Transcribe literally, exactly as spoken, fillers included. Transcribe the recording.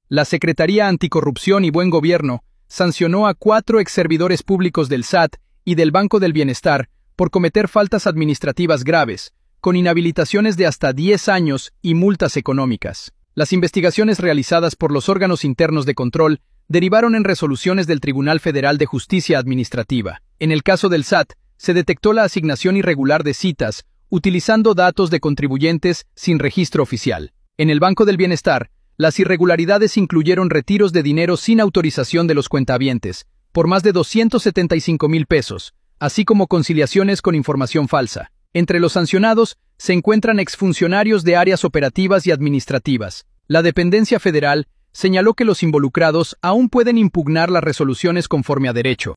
La Secretaría Anticorrupción y Buen Gobierno sancionó a cuatro exservidores públicos del S A T y del Banco del Bienestar por cometer faltas administrativas graves, con inhabilitaciones de hasta diez años y multas económicas. Las investigaciones realizadas por los órganos internos de control derivaron en resoluciones del Tribunal Federal de Justicia Administrativa. En el caso del S A T, se detectó la asignación irregular de citas, utilizando datos de contribuyentes sin registro oficial. En el Banco del Bienestar, las irregularidades incluyeron retiros de dinero sin autorización de los cuentahabientes, por más de doscientos setenta y cinco mil pesos, así como conciliaciones con información falsa. Entre los sancionados se encuentran exfuncionarios de áreas operativas y administrativas. La dependencia federal señaló que los involucrados aún pueden impugnar las resoluciones conforme a derecho.